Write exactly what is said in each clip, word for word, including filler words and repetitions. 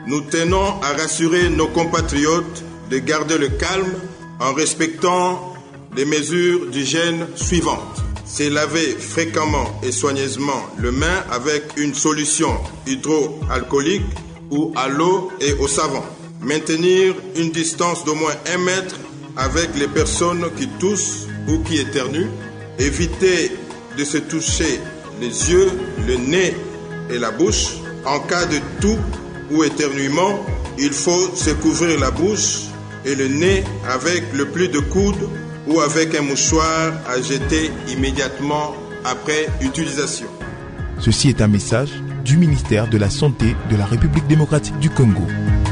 nous tenons à rassurer nos compatriotes de garder le calme en respectant les mesures d'hygiène suivantes. Se laver fréquemment et soigneusement les mains avec une solution hydroalcoolique ou à l'eau et au savon. Maintenir une distance d'au moins un mètre avec les personnes qui toussent ou qui éternuent. Éviter de se toucher les yeux, le nez et la bouche. En cas de toux ou éternuement, il faut se couvrir la bouche et le nez avec le pli de coude ou avec un mouchoir à jeter immédiatement après utilisation. Ceci est un message du ministère de la Santé de la République démocratique du Congo.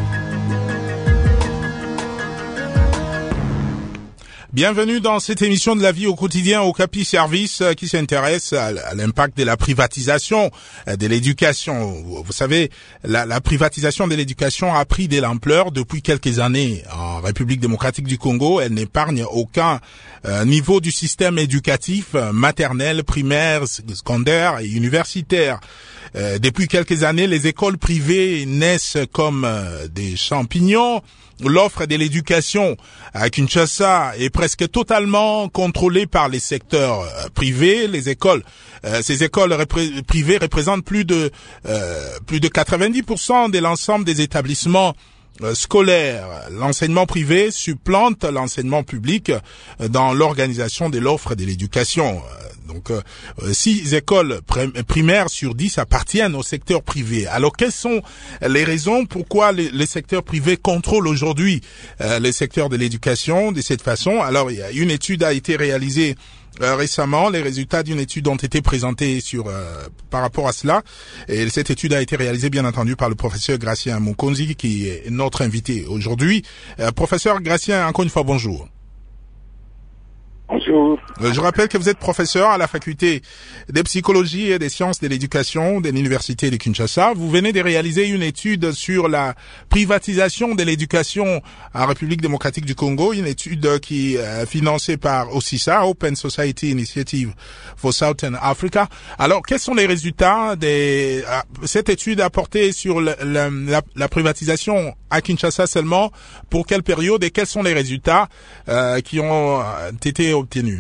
Bienvenue dans cette émission de la vie au quotidien au Capi Service qui s'intéresse à l'impact de la privatisation de l'éducation. Vous savez, la, la privatisation de l'éducation a pris de l'ampleur depuis quelques années en République démocratique du Congo. Elle n'épargne aucun euh, niveau du système éducatif maternel, primaire, secondaire et universitaire. Euh, depuis quelques années, les écoles privées naissent comme euh, des champignons. L'offre de l'éducation à Kinshasa est presque totalement contrôlée par les secteurs euh, privés. Les écoles, euh, ces écoles repré- privées représentent plus de euh, plus de quatre-vingt-dix pour cent de l'ensemble des établissements euh, scolaires. L'enseignement privé supplante l'enseignement public euh, dans l'organisation de l'offre de l'éducation. Donc, euh, six écoles primaires sur dix appartiennent au secteur privé. Alors, quelles sont les raisons pourquoi les, les secteurs privés contrôlent aujourd'hui euh, les secteurs de l'éducation de cette façon? Alors, il y a une étude a été réalisée euh, récemment. Les résultats d'une étude ont été présentés sur euh, par rapport à cela. Et cette étude a été réalisée, bien entendu, par le professeur Gratien Mukonzi, qui est notre invité aujourd'hui. Euh, professeur Gratien, encore une fois, bonjour. Bonjour. Je rappelle que vous êtes professeur à la faculté de psychologie et des sciences de l'éducation de l'université de Kinshasa. Vous venez de réaliser une étude sur la privatisation de l'éducation en République démocratique du Congo, une étude qui est financée par O S I S A, Open Society Initiative for Southern Africa. Alors, quels sont les résultats de cette étude apportée sur le, le, la, la privatisation à Kinshasa seulement? Pour quelle période et quels sont les résultats euh, qui ont été obtenu?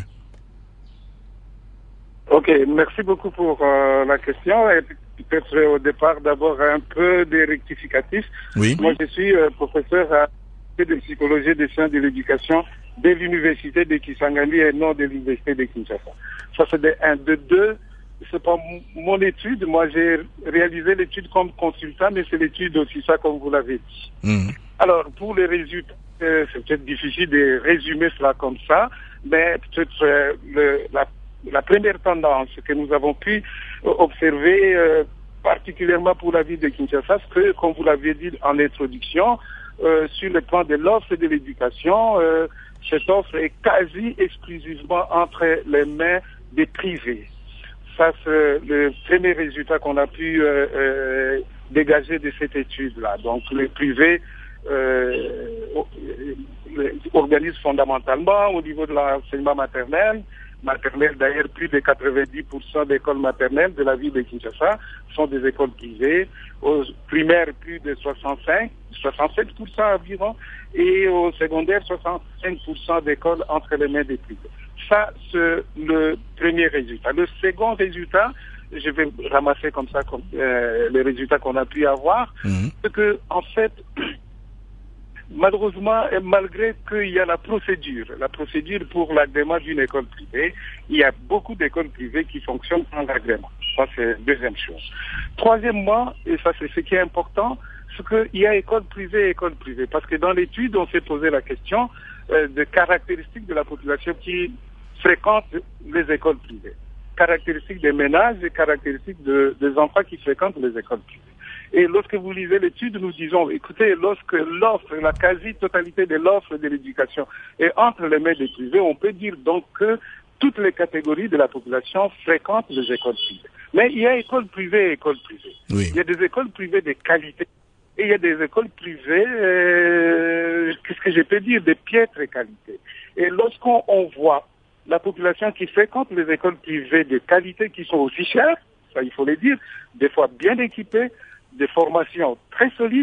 Ok, merci beaucoup pour euh, la question. Et peut-être au départ d'abord un peu des rectificatifs. Oui. Moi, je suis euh, professeur à de psychologie et des sciences de l'éducation de l'université de Kisangani et non de l'université de Kinshasa. Ça c'est de un. De deux, c'est pas m- mon étude. Moi, j'ai réalisé l'étude comme consultant, mais c'est l'étude aussi ça, comme vous l'avez dit. Mmh. Alors, pour les résultats, euh, c'est peut-être difficile de résumer cela comme ça, mais peut-être euh, le, la, la première tendance que nous avons pu euh, observer, euh, particulièrement pour la ville de Kinshasa, c'est que, comme vous l'avez dit en introduction, euh, sur le plan de l'offre et de l'éducation, euh, cette offre est quasi exclusivement entre les mains des privés. Ça, c'est le premier résultat qu'on a pu euh, euh, dégager de cette étude-là. Donc, les privés euh, organisent fondamentalement au niveau de l'enseignement maternel. Maternelle, d'ailleurs, plus de quatre-vingt-dix pour cent d'écoles maternelles de la ville de Kinshasa sont des écoles privées. Aux primaires, plus de soixante-cinq, soixante-sept pour cent environ, et au secondaire, soixante-cinq pour cent d'écoles entre les mains des privés. Ça, c'est le premier résultat. Le second résultat, je vais ramasser comme ça comme, euh, les résultats qu'on a pu avoir, mmh. c'est que, en fait, malheureusement, malgré qu'il y a la procédure, la procédure pour l'agrément d'une école privée, il y a beaucoup d'écoles privées qui fonctionnent sans agrément. Ça, c'est la deuxième chose. Troisièmement, et ça c'est ce qui est important, c'est qu'il y a école privée et école privée. Parce que dans l'étude, on s'est posé la question euh, de caractéristiques de la population qui fréquente les écoles privées. Caractéristiques des ménages et caractéristiques de, des enfants qui fréquentent les écoles privées. Et lorsque vous lisez l'étude, nous disons, écoutez, lorsque l'offre, la quasi-totalité de l'offre de l'éducation est entre les mains des privés, on peut dire donc que toutes les catégories de la population fréquentent les écoles privées. Mais il y a écoles privées et écoles privées. Oui. Il y a des écoles privées de qualité et il y a des écoles privées, euh, qu'est-ce que je peux dire, de piètre qualité. Et lorsqu'on on voit la population qui fréquente les écoles privées de qualité qui sont aussi chères, ça il faut le dire, des fois bien équipées, des formations très solides,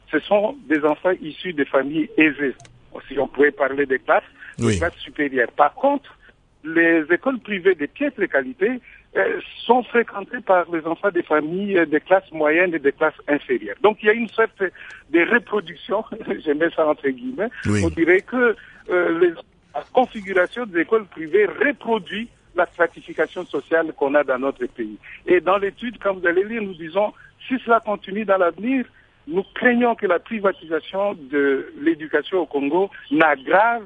ce sont des enfants issus des familles aisées. Si on pouvait parler des classes, oui. des classes supérieures. Par contre, les écoles privées de piètre qualité euh, sont fréquentées par les enfants des familles euh, des classes moyennes et des classes inférieures. Donc il y a une sorte de reproduction, je mets ça entre guillemets, oui. On dirait que euh, les, la configuration des écoles privées reproduit la stratification sociale qu'on a dans notre pays. Et dans l'étude, quand vous allez lire, nous disons, si cela continue dans l'avenir, nous craignons que la privatisation de l'éducation au Congo n'aggrave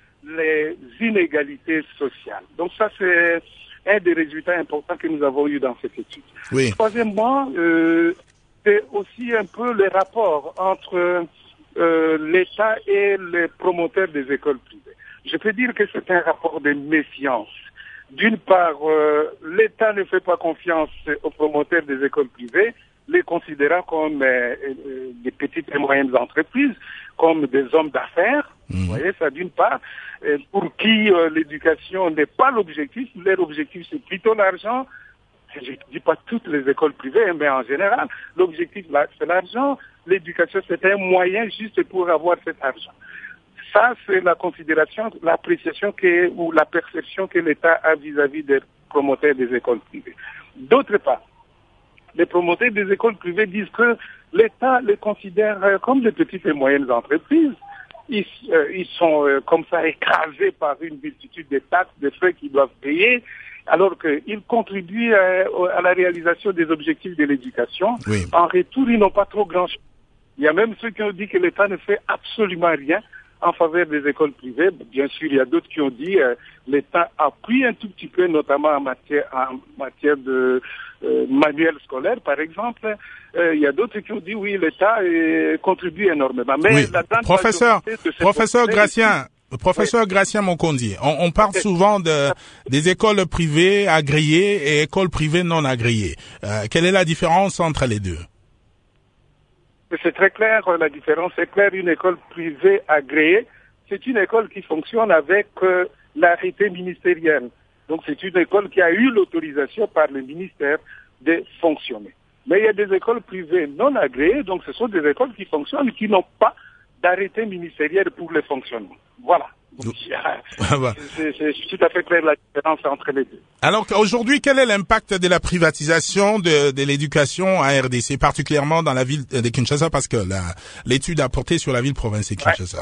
les inégalités sociales. Donc ça, c'est un des résultats importants que nous avons eu dans cette étude. Oui. Troisièmement, euh, c'est aussi un peu le rapport entre euh, l'État et les promoteurs des écoles privées. Je peux dire que c'est un rapport de méfiance. D'une part, euh, l'État ne fait pas confiance aux promoteurs des écoles privées, les considérant comme euh, euh, des petites et moyennes entreprises, comme des hommes d'affaires. Mmh. Vous voyez, ça d'une part, euh, pour qui euh, l'éducation n'est pas l'objectif, leur objectif c'est plutôt l'argent. Je ne dis pas toutes les écoles privées, mais en général, l'objectif c'est l'argent, l'éducation c'est un moyen juste pour avoir cet argent. Ça, c'est la considération, l'appréciation que, ou la perception que l'État a vis-à-vis des promoteurs des écoles privées. D'autre part, les promoteurs des écoles privées disent que l'État les considère comme des petites et moyennes entreprises. Ils, euh, ils sont euh, comme ça écrasés par une multitude de taxes, de frais qu'ils doivent payer, alors qu'ils contribuent à, à la réalisation des objectifs de l'éducation. Oui. En retour, ils n'ont pas trop grand-chose. Il y a même ceux qui ont dit que l'État ne fait absolument rien en faveur des écoles privées. Bien sûr, il y a d'autres qui ont dit euh, l'État appuie un tout petit peu, notamment en matière, en matière de euh, manuel scolaire, par exemple. Euh, il y a d'autres qui ont dit oui, l'État euh, contribue énormément. Mais oui. la grande professeur, professeur Gratien, ici, professeur oui. Gratien Mokondi, on, on parle souvent de des écoles privées agréées et écoles privées non agréées. Euh, quelle est la différence entre les deux? C'est très clair, la différence est claire. Une école privée agréée, c'est une école qui fonctionne avec euh, l'arrêté ministériel. Donc c'est une école qui a eu l'autorisation par le ministère de fonctionner. Mais il y a des écoles privées non agréées, donc ce sont des écoles qui fonctionnent, qui n'ont pas d'arrêté ministériel pour le fonctionnement. Voilà. Donc, c'est, c'est tout à fait clair la différence entre les deux. Alors aujourd'hui, quel est l'impact de la privatisation de, de l'éducation en R D C, particulièrement dans la ville de Kinshasa, parce que la, l'étude a porté sur la ville-province de Kinshasa.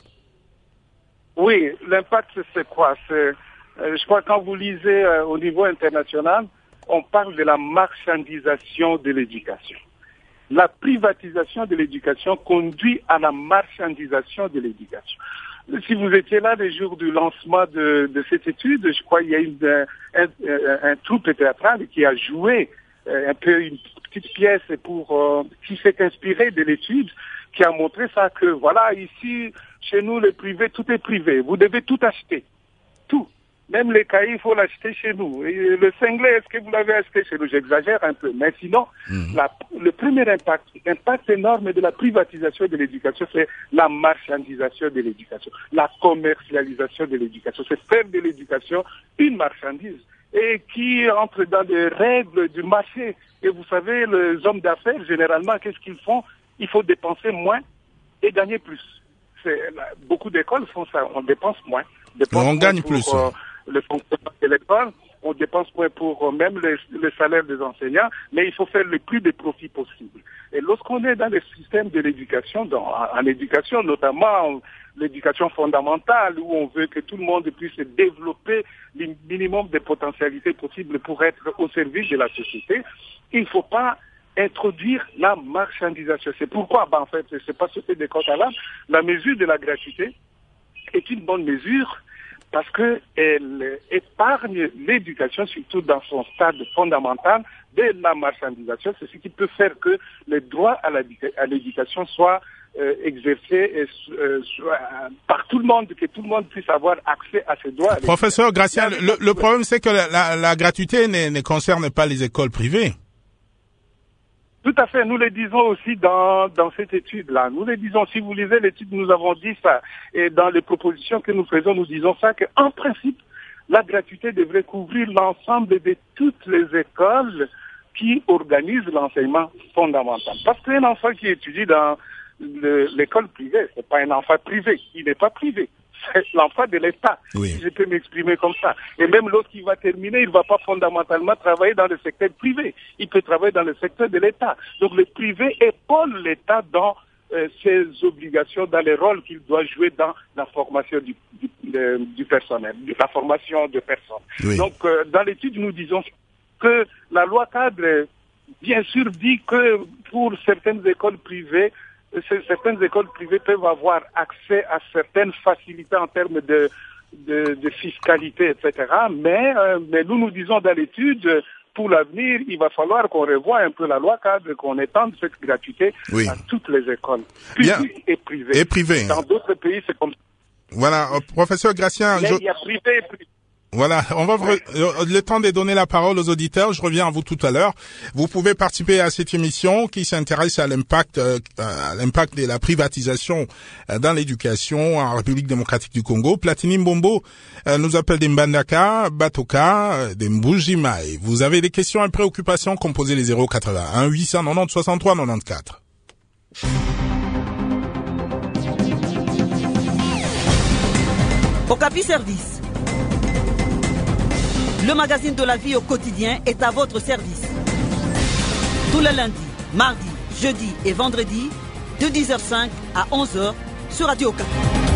Oui, l'impact c'est quoi? C'est, euh, je crois que quand vous lisez euh, au niveau international, on parle de la marchandisation de l'éducation. La privatisation de l'éducation conduit à la marchandisation de l'éducation. Si vous étiez là le jour du lancement de, de cette étude, je crois qu'il y a une, un, un, un troupe théâtral qui a joué un peu une petite pièce pour euh, qui s'est inspiré de l'étude, qui a montré ça que voilà, ici, chez nous, le privé, tout est privé. Vous devez tout acheter. Tout. Même les cahiers, il faut l'acheter chez nous. Et le cinglé, est-ce que vous l'avez acheté chez nous? J'exagère un peu. Mais sinon, mmh. la, le premier impact, l'impact énorme de la privatisation de l'éducation, c'est la marchandisation de l'éducation, la commercialisation de l'éducation. C'est faire de l'éducation une marchandise et qui entre dans les règles du marché. Et vous savez, les hommes d'affaires, généralement, qu'est-ce qu'ils font? Il faut dépenser moins et gagner plus. C'est, beaucoup d'écoles font ça. On dépense moins. Dépense on moins gagne pour, plus. Euh, le fonctionnement de l'école, on dépense moins pour euh, même le, le salaire des enseignants, mais il faut faire le plus de profit possible. Et lorsqu'on est dans le système de l'éducation, dans, en, en éducation, notamment l'éducation fondamentale, où on veut que tout le monde puisse développer le minimum de potentialités possibles pour être au service de la société, il ne faut pas introduire la marchandisation. C'est pourquoi, ben, en fait, c'est pas ce fait de compte à l'âme, la mesure de la gratuité est une bonne mesure parce que elle épargne l'éducation, surtout dans son stade fondamental, de la marchandisation. C'est ce qui peut faire que le droit à l'éducation soit euh, exercé et, euh, soit, par tout le monde, que tout le monde puisse avoir accès à ce droit. Professeur Gratien, le, le problème c'est que la, la, la gratuité ne, ne concerne pas les écoles privées. Tout à fait, nous le disons aussi dans, dans cette étude-là. Nous le disons, si vous lisez l'étude, nous avons dit ça. Et dans les propositions que nous faisons, nous disons ça, qu'en principe, la gratuité devrait couvrir l'ensemble de toutes les écoles qui organisent l'enseignement fondamental. Parce qu'un enfant qui étudie dans le, l'école privée, c'est pas un enfant privé, il n'est pas privé. C'est l'enfant de l'État, oui. Si je peux m'exprimer comme ça. Et même lorsqu'il va terminer, il ne va pas fondamentalement travailler dans le secteur privé. Il peut travailler dans le secteur de l'État. Donc le privé épaule l'État dans euh, ses obligations, dans les rôles qu'il doit jouer dans la formation du, du, de, du personnel, la formation de personnes. Oui. Donc euh, dans l'étude, nous disons que la loi cadre, bien sûr, dit que pour certaines écoles privées, certaines écoles privées peuvent avoir accès à certaines facilités en termes de, de, de fiscalité, et cetera. Mais, euh, mais nous nous disons dans l'étude, pour l'avenir, il va falloir qu'on revoie un peu la loi cadre, qu'on étende cette gratuité oui. à toutes les écoles, publiques et privées. Et privées. Dans d'autres pays, c'est comme ça. Voilà, euh, professeur Gracien. Mais je... il y a privé et privé. Voilà, on va ouais. le temps de donner la parole aux auditeurs. Je reviens à vous tout à l'heure. Vous pouvez participer à cette émission qui s'intéresse à l'impact, euh, à l'impact de la privatisation euh, dans l'éducation en République démocratique du Congo. Platini Mbombo euh, nous appelle des Mbandaka, Batoka, euh, des Mbujimai. Vous avez des questions et préoccupations, composez les zéro quatre-vingt-un huit cent quatre-vingt-dix soixante-trois quatre-vingt-quatorze. Okapi Service. Le magazine de la vie au quotidien est à votre service. Tous les lundis, mardis, jeudis et vendredis, de dix heures cinq à onze heures sur Radio Okapi.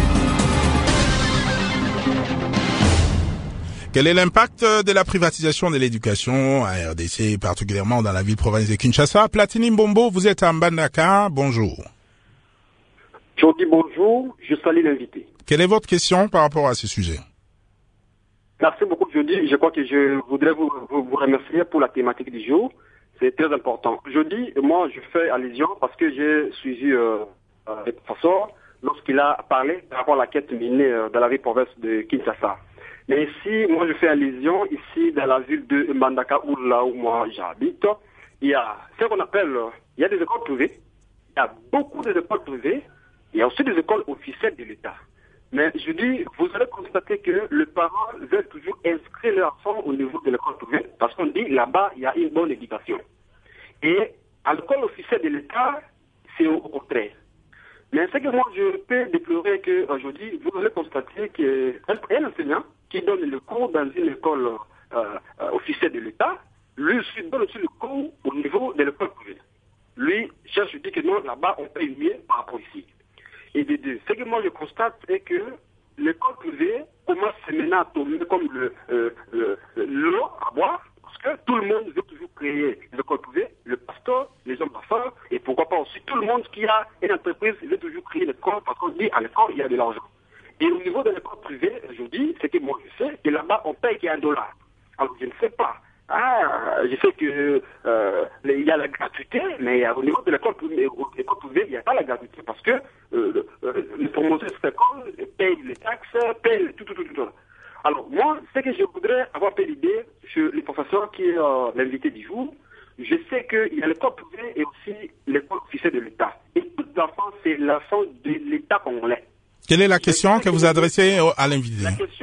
Quel est l'impact de la privatisation de l'éducation à R D C, particulièrement dans la ville-province de Kinshasa? Platini Mbombo, vous êtes à Mbandaka, bonjour. Je dis bonjour, je salue l'invité. Quelle est votre question par rapport à ce sujet? Merci beaucoup, je dis, je crois que je voudrais vous, vous, vous remercier pour la thématique du jour. C'est très important. Je dis, moi, je fais allusion parce que j'ai suivi euh, euh, le professeur lorsqu'il a parlé par rapport à la quête menée euh, dans la ville-province de Kinshasa. Mais ici, moi, je fais allusion ici dans la ville de Mbandaka, où là où moi j'habite. Il y a ce qu'on appelle, il y a des écoles privées. Il y a beaucoup d'écoles privées. Il y a aussi des écoles officielles de l'État. Mais je dis, vous allez constater que les parents veulent toujours inscrire leur enfant au niveau de l'école privée parce qu'on dit là-bas, il y a une bonne éducation. Et à l'école officielle de l'État, c'est au contraire. Mais ce que moi je peux déplorer qu'aujourd'hui, vous allez constater qu'un enseignant qui donne le cours dans une école euh, euh, officielle de l'État, lui donne aussi le cours au niveau de l'école privée. Lui cherche, je dis que non, là-bas, on paye mieux par rapport ici. Et de deux, ce que moi je constate, c'est que l'école privée commence maintenant à tomber comme le, euh, le, l'eau à boire, parce que tout le monde veut toujours créer l'école privée, le pasteur, les hommes d'affaires, et pourquoi pas aussi tout le monde qui a une entreprise veut toujours créer l'école, parce qu'on dit à l'école il y a de l'argent. Et au niveau de l'école privée, je dis, c'est que moi je sais, que là-bas on paye qu'il y a un dollar. Alors je ne sais pas. Ah, je sais que euh, il y a la gratuité, mais au niveau de l'école privée, il n'y a pas la gratuité parce que euh, euh, les promoteurs de cette école payent les taxes, payent tout, tout, tout, tout. Alors moi, ce que je voudrais avoir fait l'idée sur le professeur qui est euh, l'invité du jour, je sais qu'il y a l'école privée et aussi l'école officielle de l'État. Et tout l'enfant, c'est l'enfant de l'État congolais. Quelle est la question que vous adressez à l'invité? La question,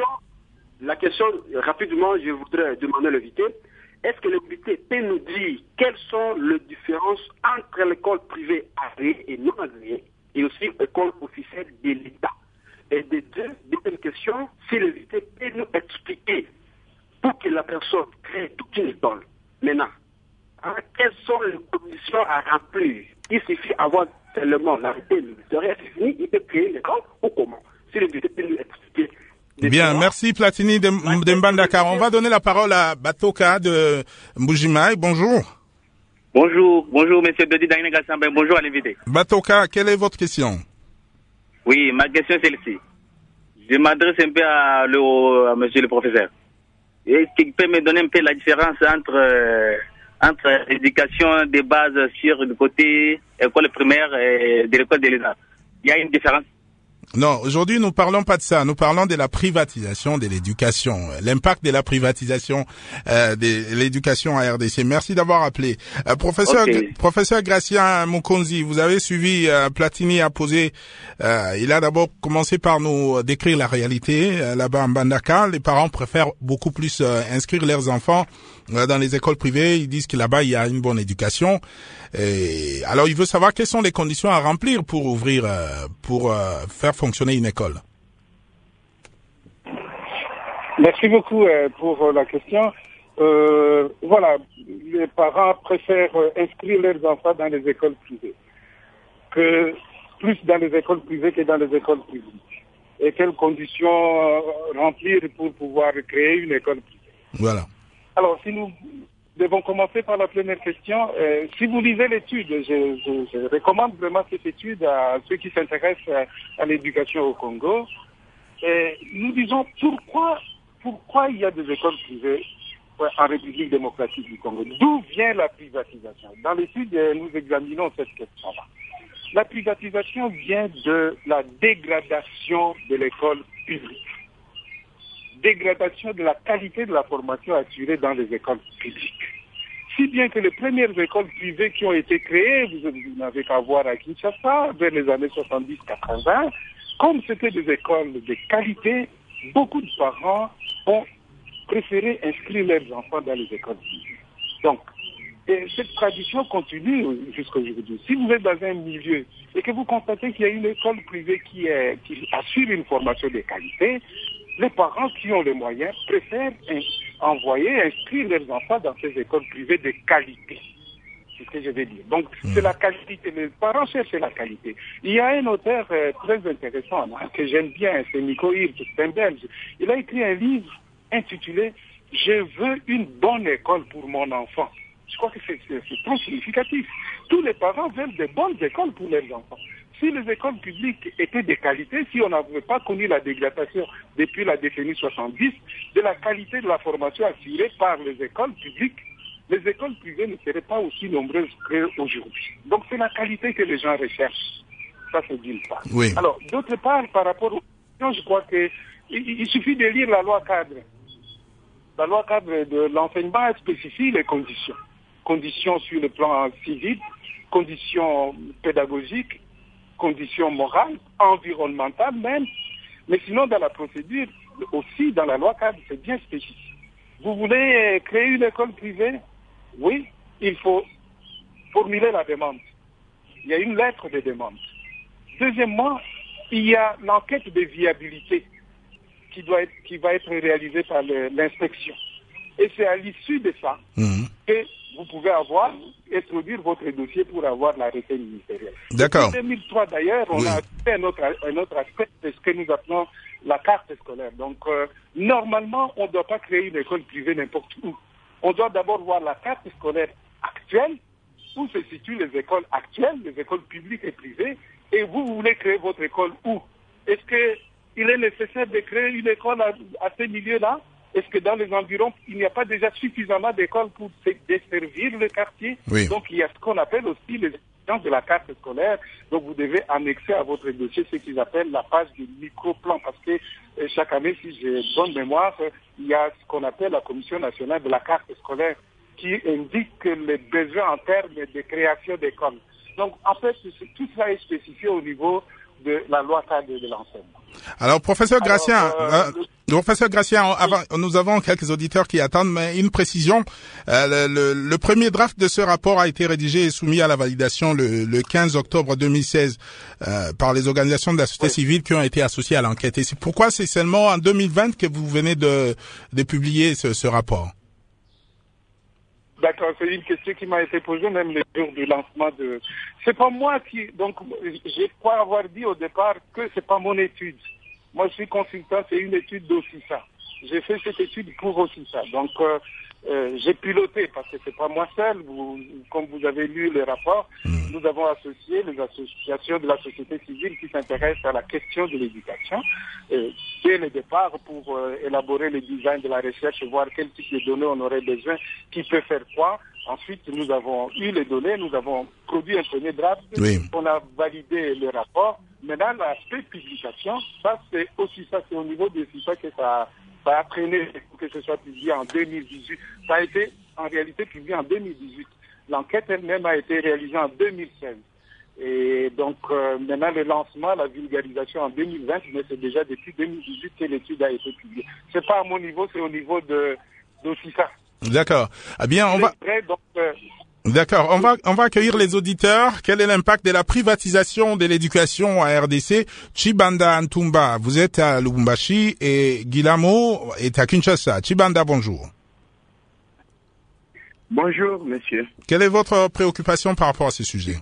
la question, rapidement, je voudrais demander à l'invité. Est-ce que l'invité peut nous dire quelles sont les différences entre l'école privée agréée et non agréée et aussi l'école officielle de l'État? Et de deux, deuxième question, si l'invité peut nous expliquer pour que la personne crée toute une école, maintenant, hein, quelles sont les conditions à remplir? Il suffit d'avoir seulement l'arrêté ministériel, c'est fini, il peut créer l'école ou comment? Si l'invité peut nous expliquer. Bien, merci Platini de, de Mbandaka. On va donner la parole à Batoka de Mbujimai. Bonjour. Bonjour, bonjour monsieur Dodi Dagné-Gassambe, bonjour à l'invité. Batoka, quelle est votre question? Oui, ma question est celle-ci. Je m'adresse un peu à, le, à monsieur le professeur. Est-ce qu'il peut me donner un peu la différence entre, euh, entre éducation de base sur le côté école primaire et de l'école de l'État? Il y a une différence? Non, aujourd'hui, nous parlons pas de ça. Nous parlons de la privatisation de l'éducation, l'impact de la privatisation euh, de l'éducation à R D C. Merci d'avoir appelé. Euh, professeur, okay. Professeur Gratien Mukonzi, vous avez suivi, euh, Platini a posé, euh, il a d'abord commencé par nous décrire la réalité. Euh, là-bas en Mbandaka, les parents préfèrent beaucoup plus euh, inscrire leurs enfants euh, dans les écoles privées. Ils disent que là-bas, il y a une bonne éducation. Et alors, il veut savoir quelles sont les conditions à remplir pour ouvrir, euh, pour euh, faire fonctionner une école. Merci beaucoup euh, pour la question. Euh, voilà, les parents préfèrent inscrire leurs enfants dans les écoles privées, que plus dans les écoles privées que dans les écoles publiques. Et quelles conditions remplir pour pouvoir créer une école privée. Voilà. Alors, si nous devons commencer par la première question. Euh, si vous lisez l'étude, je, je, je recommande vraiment cette étude à ceux qui s'intéressent à, à l'éducation au Congo. Et nous disons pourquoi, pourquoi il y a des écoles privées en République démocratique du Congo. D'où vient la privatisation? Dans l'étude, nous examinons cette question-là. La privatisation vient de la dégradation de l'école publique. Dégradation de la qualité de la formation assurée dans les écoles publiques. Si bien que les premières écoles privées qui ont été créées, vous, vous n'avez qu'à voir à Kinshasa, vers les années soixante-dix quatre-vingts, comme c'était des écoles de qualité, beaucoup de parents ont préféré inscrire leurs enfants dans les écoles privées. Donc, et cette tradition continue jusqu'aujourd'hui. Si vous êtes dans un milieu et que vous constatez qu'il y a une école privée qui, est, qui assure une formation de qualité, les parents qui ont les moyens préfèrent envoyer, inscrire leurs enfants dans ces écoles privées de qualité. C'est ce que je vais dire. Donc, mmh. c'est la qualité. Les parents cherchent la qualité. Il y a un auteur euh, très intéressant hein, que j'aime bien, c'est Nico Hirt, c'est un Belge. Il a écrit un livre intitulé « Je veux une bonne école pour mon enfant ». Je crois que c'est, c'est, c'est très significatif. Tous les parents veulent de bonnes écoles pour leurs enfants. Si les écoles publiques étaient de qualité, si on n'avait pas connu la dégradation depuis la décennie soixante-dix, de la qualité de la formation assurée par les écoles publiques, les écoles privées ne seraient pas aussi nombreuses qu'aujourd'hui. Donc c'est la qualité que les gens recherchent. Ça, c'est d'une part. Oui. Alors, d'autre part, par rapport aux questions, je crois que il, il suffit de lire la loi cadre. La loi cadre de l'enseignement spécifie les conditions. Conditions sur le plan civil, conditions pédagogiques, conditions morales, environnementales même, mais sinon dans la procédure, aussi dans la loi cadre, c'est bien spécifique. Vous voulez créer une école privée? Oui, il faut formuler la demande. Il y a une lettre de demande. Deuxièmement, il y a l'enquête de viabilité qui, doit être, qui va être réalisée par le, l'inspection. Et c'est à l'issue de ça mmh. que vous pouvez avoir, introduire votre dossier pour avoir l'arrêté ministériel. D'accord. En deux mille trois, d'ailleurs, on oui. a fait un autre, un autre aspect de ce que nous appelons la carte scolaire. Donc, euh, normalement, on ne doit pas créer une école privée n'importe où. On doit d'abord voir la carte scolaire actuelle, où se situent les écoles actuelles, les écoles publiques et privées, et vous, vous voulez créer votre école où? Est-ce qu'il est nécessaire de créer une école à, à ce milieu-là? Est-ce que dans les environs, il n'y a pas déjà suffisamment d'écoles pour desservir le quartier? Oui. Donc, il y a ce qu'on appelle aussi les exigences de la carte scolaire. Donc, vous devez annexer à votre dossier ce qu'ils appellent la page du micro-plan. Parce que euh, chaque année, si j'ai bonne mémoire, euh, il y a ce qu'on appelle la Commission nationale de la carte scolaire qui indique les besoins en termes de création d'écoles. Donc, en fait, tout ça est spécifié au niveau de la loi cadre de l'enseignement. Alors, professeur Gratien, euh, euh, le... professeur Gratien, avant, nous avons quelques auditeurs qui attendent, mais une précision. Euh, le, le, le premier draft de ce rapport a été rédigé et soumis à la validation le, le quinze octobre deux mille seize euh, par les organisations de la société oui. civile qui ont été associées à l'enquête. Et c'est pourquoi c'est seulement en deux mille vingt que vous venez de, de publier ce, ce rapport. D'accord, c'est une question qui m'a été posée même le jour du lancement de... C'est pas moi qui... Donc, je crois avoir dit au départ que c'est pas mon étude. Moi, je suis consultant, c'est une étude d'Ossissa. J'ai fait cette étude pour Ossissa. Donc, euh, euh, j'ai piloté, parce que c'est pas moi seul. Vous, comme vous avez lu le rapport, nous avons associé les associations de la société civile qui s'intéressent à la question de l'éducation euh, dès le départ pour euh, élaborer le design de la recherche, voir quel type de données on aurait besoin, qui peut faire quoi. Ensuite, nous avons eu les données, nous avons produit un premier draft, oui. on a validé le rapport. Maintenant, l'aspect publication, ça c'est aussi ça, c'est au niveau de FIFA que ça, ça a traîné pour que ce soit publié en deux mille dix-huit. Ça a été en réalité publié en deux mille dix-huit. L'enquête elle-même a été réalisée en deux mille seize. Et donc euh, maintenant le lancement, la vulgarisation en deux mille vingt, mais c'est déjà depuis deux mille dix-huit que l'étude a été publiée. C'est pas à mon niveau, c'est au niveau de, de FIFA. D'accord. Eh bien, on va... Prêt, donc, euh... D'accord. On va, on va accueillir les auditeurs. Quel est l'impact de la privatisation de l'éducation à R D C? Chibanda Ntumba, vous êtes à Lubumbashi et Guilamo est à Kinshasa. Chibanda, bonjour. Bonjour, monsieur. Quelle est votre préoccupation par rapport à ce sujet?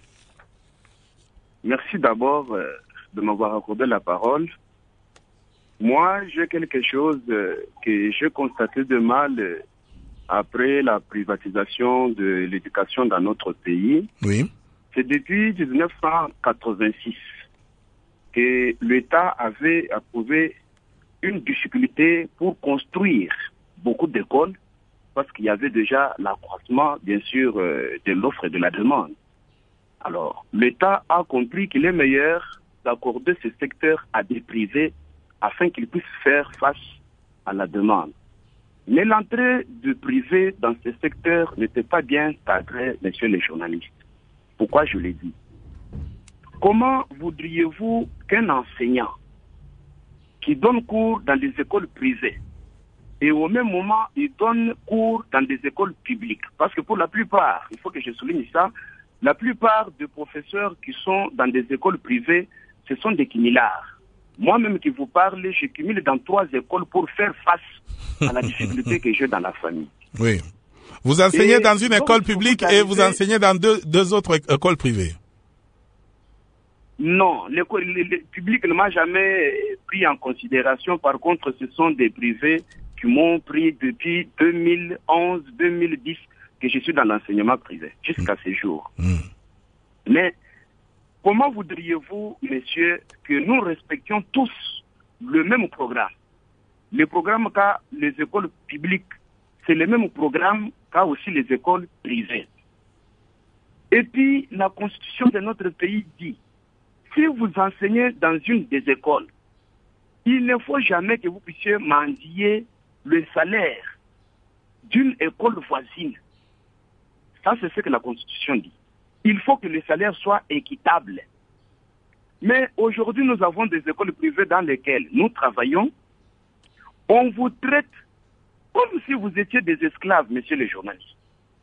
Merci d'abord euh, de m'avoir accordé la parole. Moi, j'ai quelque chose euh, que j'ai constaté de mal euh, après la privatisation de l'éducation dans notre pays. Oui. C'est depuis dix-neuf cent quatre-vingt-six que l'État avait approuvé une difficulté pour construire beaucoup d'écoles parce qu'il y avait déjà l'accroissement, bien sûr, euh, de l'offre et de la demande. Alors, l'État a compris qu'il est meilleur d'accorder ce secteur à des privés afin qu'ils puissent faire face à la demande. Mais l'entrée du privé dans ce secteur n'était pas bien cadrée, messieurs les journalistes. Pourquoi je l'ai dit? Comment voudriez-vous qu'un enseignant qui donne cours dans des écoles privées et au même moment, il donne cours dans des écoles publiques? Parce que pour la plupart, il faut que je souligne ça, la plupart des professeurs qui sont dans des écoles privées, ce sont des cumulards. Moi-même qui vous parle, je cumule dans trois écoles pour faire face à la difficulté que j'ai dans la famille. Oui. Vous enseignez et dans une donc, école publique vous et vous arrivez... enseignez dans deux, deux autres écoles privées. Non, l'école publique ne m'a jamais pris en considération. Par contre, ce sont des privés qui m'ont pris depuis deux mille onze deux mille dix que je suis dans l'enseignement privé, jusqu'à ce jour. Mmh. Mais comment voudriez-vous, messieurs, que nous respections tous le même programme? Le programme qu'a les écoles publiques, c'est le même programme qu'a aussi les écoles privées. Et puis, la constitution de notre pays dit, si vous enseignez dans une des écoles, il ne faut jamais que vous puissiez mendier le salaire d'une école voisine. Ça, c'est ce que la Constitution dit. Il faut que le salaire soit équitable. Mais aujourd'hui, nous avons des écoles privées dans lesquelles nous travaillons. On vous traite comme si vous étiez des esclaves, messieurs les journalistes.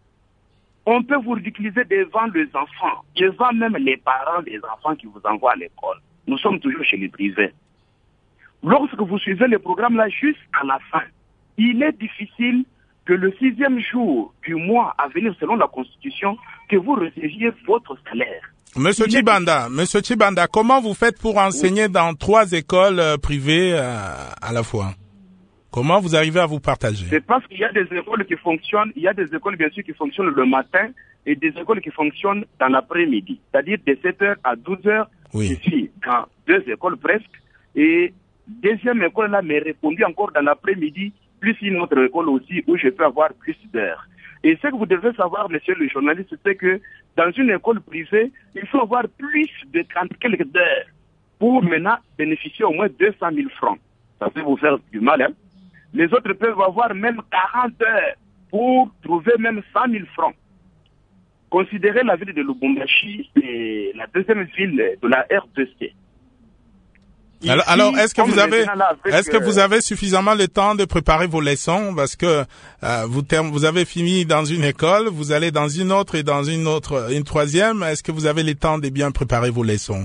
On peut vous ridiculiser devant les enfants, devant même les parents des enfants qui vous envoient à l'école. Nous sommes toujours chez les privés. Lorsque vous suivez le programme là jusqu'à la fin, il est difficile que le sixième jour du mois à venir, selon la Constitution, que vous receviez votre salaire. Monsieur il Chibanda, est... Monsieur Chibanda, comment vous faites pour enseigner oui. dans trois écoles euh, privées euh, à la fois? Comment vous arrivez à vous partager? C'est parce qu'il y a des écoles qui fonctionnent, il y a des écoles bien sûr qui fonctionnent le matin et des écoles qui fonctionnent dans l'après-midi. C'est-à-dire de sept heures à douze heures, oui. Je suis dans deux écoles presque. Et deuxième école là m'est répondu encore dans l'après-midi, plus une autre école aussi où je peux avoir plus d'heures. Et ce que vous devez savoir, monsieur le journaliste, c'est que dans une école privée, il faut avoir plus de trente quelques heures pour maintenant bénéficier au moins deux cent mille francs. Ça peut vous faire du mal, hein? Les autres peuvent avoir même quarante heures pour trouver même cent mille francs. Considérez la ville de Lubumbashi et la deuxième ville de la R D C. Ici, alors, alors est-ce que vous avez, avec, est-ce que vous avez suffisamment le temps de préparer vos leçons? Parce que euh, vous, term- vous avez fini dans une école, vous allez dans une autre et dans une autre, une troisième. Est-ce que vous avez le temps de bien préparer vos leçons?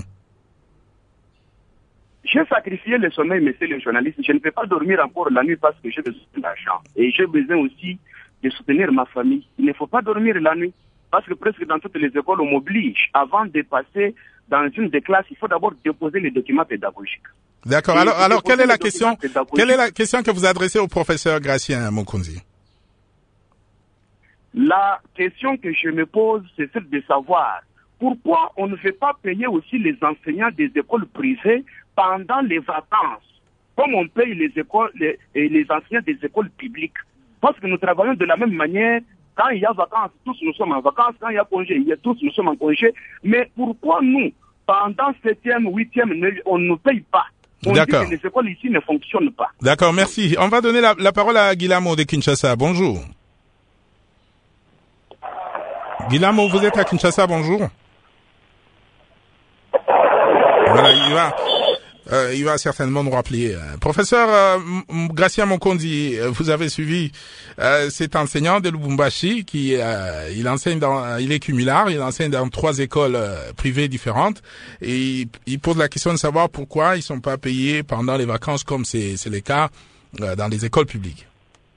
J'ai sacrifié le sommeil, monsieur le journaliste. Je ne peux pas dormir encore la nuit parce que j'ai besoin d'argent. Et j'ai besoin aussi de soutenir ma famille. Il ne faut pas dormir la nuit parce que presque dans toutes les écoles, on m'oblige, avant de passer dans une des classes, il faut d'abord déposer les documents pédagogiques. D'accord. Et alors, alors quelle est la question, quelle est la question que vous adressez au professeur Gratien Mokonzi? La question que je me pose, c'est celle de savoir pourquoi on ne fait pas payer aussi les enseignants des écoles privées pendant les vacances, comme on paye les écoles, les, les enseignants des écoles publiques. Parce que nous travaillons de la même manière. Quand il y a vacances, tous nous sommes en vacances. Quand il y a congé, il y a tous nous sommes en congé. Mais pourquoi nous, pendant septième, huitième, on ne paye pas. On D'accord. dit que les écoles ici ne fonctionnent pas. D'accord, merci. On va donner la, la parole à Guillermo de Kinshasa. Bonjour. Guillermo, vous êtes à Kinshasa, bonjour. Voilà, il va, euh, il va certainement nous rappeler. Professeur euh, Gracien Monkondi, vous avez suivi euh, cet enseignant de Lubumbashi qui euh, il enseigne dans, il est cumulard, il enseigne dans trois écoles euh, privées différentes et il, il pose la question de savoir pourquoi ils sont pas payés pendant les vacances comme c'est c'est le cas euh, dans les écoles publiques.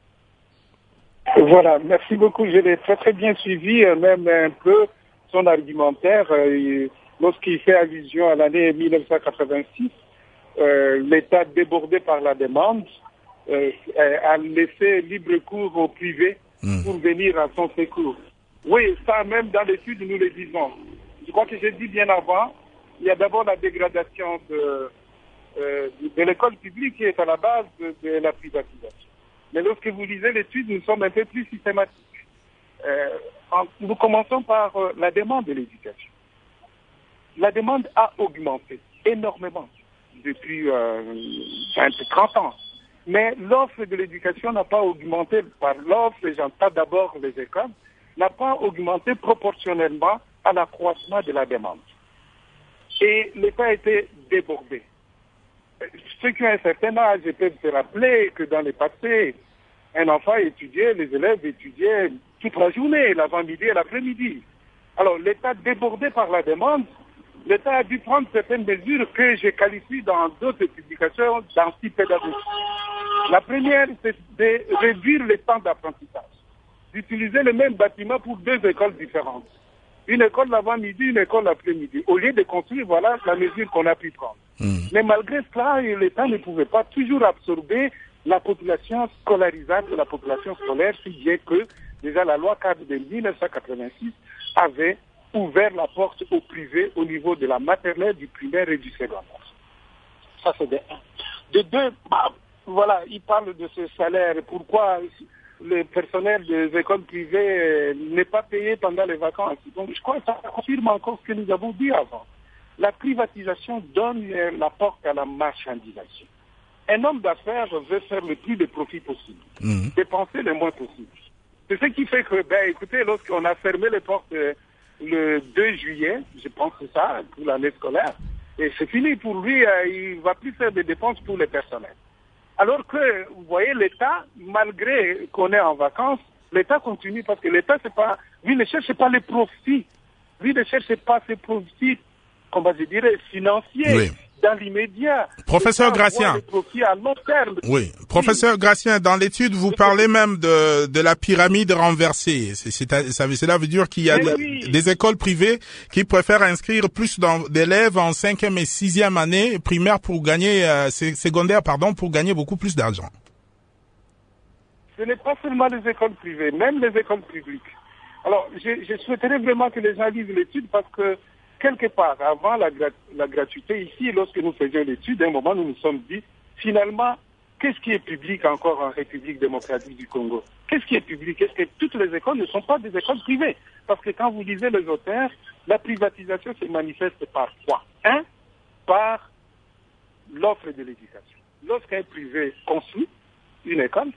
Voilà, merci beaucoup. Je l'ai très très bien suivi, même un peu son argumentaire. Euh, Lorsqu'il fait allusion à l'année mille neuf cent quatre-vingt-six, euh, l'État débordé par la demande euh, a laissé libre cours au privé mmh. pour venir à son secours. Oui, ça même dans l'étude nous le disons. Je crois que j'ai dit bien avant, il y a d'abord la dégradation de, euh, de l'école publique qui est à la base de, de la privatisation. Mais lorsque vous lisez l'étude, nous sommes un peu plus systématiques. Euh, en, nous commençons par euh, la demande de l'éducation. La demande a augmenté énormément depuis euh, vingt, trente ans. Mais l'offre de l'éducation n'a pas augmenté par l'offre, j'entends d'abord les écoles, n'a pas augmenté proportionnellement à l'accroissement de la demande. Et l'État a été débordé. Ceux qui ont un certain âge peuvent se rappeler que dans le passé, un enfant étudiait, les élèves étudiaient toute la journée, l'avant-midi et l'après-midi. Alors l'État débordé par la demande, l'État a dû prendre certaines mesures que je qualifie dans d'autres publications d'anti-pédagogie. La première, c'est de réduire les temps d'apprentissage, d'utiliser le même bâtiment pour deux écoles différentes. Une école l'avant-midi, une école l'après-midi. Au lieu de construire, voilà la mesure qu'on a pu prendre. Mmh. Mais malgré cela, l'État ne pouvait pas toujours absorber la population scolarisable de la population scolaire, si bien que déjà la loi cadre de mille neuf cent quatre-vingt-six avait ouvert la porte au privé au niveau de la maternelle, du primaire et du secondaire. Ça, c'est de un. De deux, bah, voilà, il parle de ce salaire. Pourquoi le personnel des écoles privées n'est pas payé pendant les vacances? Donc, je crois que ça confirme encore ce que nous avons dit avant. La privatisation donne la porte à la marchandisation. Un homme d'affaires veut faire le plus de profit possible, mmh. dépenser le moins possible. C'est ce qui fait que, ben, écoutez, lorsqu'on a fermé les portes euh, le deux juillet, je pense que c'est ça, pour l'année scolaire, et c'est fini pour lui, euh, il ne va plus faire des dépenses pour les personnels. Alors que, vous voyez, l'État, malgré qu'on est en vacances, l'État continue parce que l'État, c'est pas, lui ne cherche pas les profits, lui ne cherche pas ses profits, comment je dirais, financiers. Oui. Dans l'immédiat. Professeur Gracien. À long terme. Oui. Professeur oui. Gracien, dans l'étude, vous parlez même de, de la pyramide renversée. C'est, c'est, ça, cela veut dire qu'il y a de, oui. des écoles privées qui préfèrent inscrire plus d'élèves en cinquième et sixième année primaire pour gagner, euh, secondaire, pardon, pour gagner beaucoup plus d'argent. Ce n'est pas seulement les écoles privées, même les écoles publiques. Alors, je, je souhaiterais vraiment que les gens lisent l'étude parce que quelque part, avant la, grat- la gratuité, ici, lorsque nous faisions l'étude, à un moment, nous nous sommes dit, finalement, qu'est-ce qui est public encore en République démocratique du Congo? Qu'est-ce qui est public? Est-ce que toutes les écoles ne sont pas des écoles privées? Parce que quand vous lisez les auteurs, la privatisation se manifeste par quoi? Un, par l'offre de l'éducation. Lorsqu'un privé construit une école,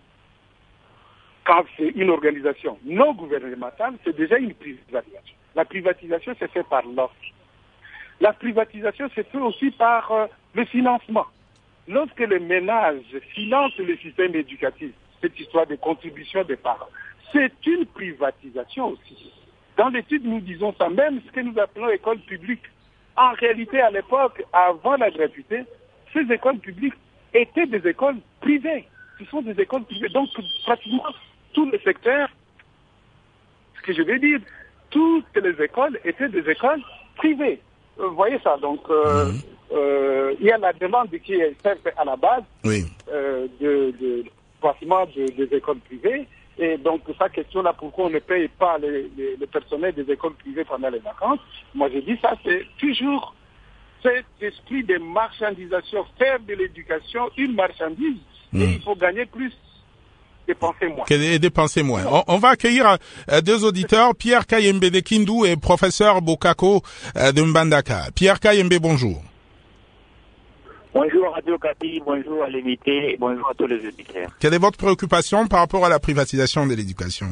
quand c'est une organisation non gouvernementale, c'est déjà une privatisation. La privatisation se fait par l'offre. La privatisation se fait aussi par euh, le financement. Lorsque les ménages financent le système éducatif, cette histoire de contribution des parents, c'est une privatisation aussi. Dans l'étude, nous disons ça, même ce que nous appelons écoles publiques. En réalité, à l'époque, avant la gratuité, ces écoles publiques étaient des écoles privées. Ce sont des écoles privées. Donc, pratiquement tous les secteurs, ce que je veux dire, toutes les écoles étaient des écoles privées. Vous voyez ça, donc euh, mmh. euh, il y a la demande qui est faite à la base oui. euh, de, de, pratiquement de, des écoles privées. Et donc, sa question là, pourquoi on ne paye pas les, les, les personnels des écoles privées pendant les vacances? Moi, je dis ça, c'est toujours cet esprit de marchandisation, faire de l'éducation une marchandise, mmh. et il faut gagner plus. dépenser moins. Et dépenser moins. On, on va accueillir euh, deux auditeurs, Pierre Kayembe de Kindu et professeur Bokako euh, de Mbandaka. Pierre Kayembe, bonjour. Bonjour Radio Okapi, bonjour à l'invité, bonjour à tous les auditeurs. Quelle est votre préoccupation par rapport à la privatisation de l'éducation?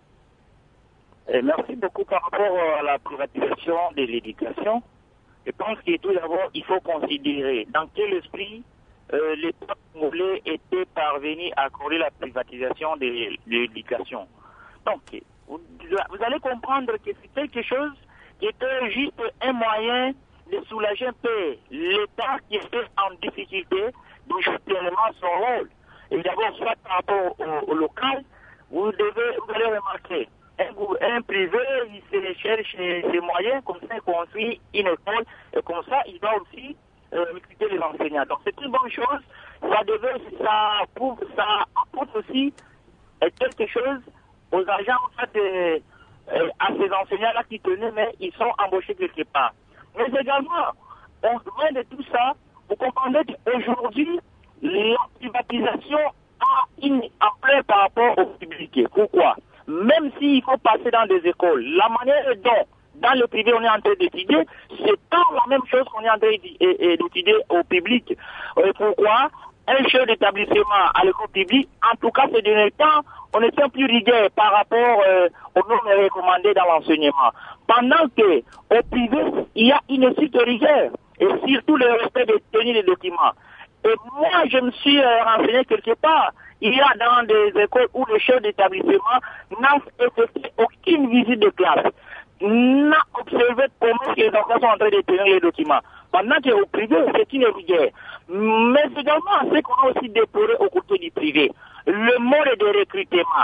Et merci beaucoup par rapport à la privatisation de l'éducation. Je pense que tout d'abord, il faut considérer dans quel esprit euh, l'État congolais était parvenu à accorder la privatisation de, de l'éducation. Donc, vous, vous allez comprendre que c'est quelque chose qui était juste un moyen de soulager un peu l'État qui était en difficulté de jouer pleinement son rôle. Et d'abord, soit par rapport au, au local, vous devez, vous allez remarquer, un, un privé, il se cherche ses moyens, comme ça il construit une école, et comme ça il doit aussi euh, recruter les enseignants. Donc c'est une bonne chose, ça devait, ça prouve, ça apporte aussi euh, quelque chose aux agents, en fait, euh, euh, à ces enseignants-là qui tenaient, mais ils sont embauchés quelque part. Mais également, on voit de tout ça, vous comprenez qu'aujourd'hui, la privatisation a une ampleur par rapport au public. Pourquoi? Même s'il faut passer dans des écoles, la manière dont dans le privé on est en train d'étudier, c'est pas la même chose qu'on est en train d'étudier au public. Et pourquoi? Un chef d'établissement à l'école publique, en tout cas ces derniers temps, on est un plus rigueur par rapport euh, aux normes recommandées dans l'enseignement. Pendant que au privé, il y a une stricte rigueur et surtout le respect de tenir les documents. Et moi, je me suis euh, renseigné quelque part. Il y a dans des écoles où le chef d'établissement n'a effectué aucune visite de classe, n'a observé comment les enfants sont en train de tenir les documents. Pendant qu'au privé, c'est une rigueur. Mais également, ce qu'on a aussi déploré au côté du privé, le mode de recrutement.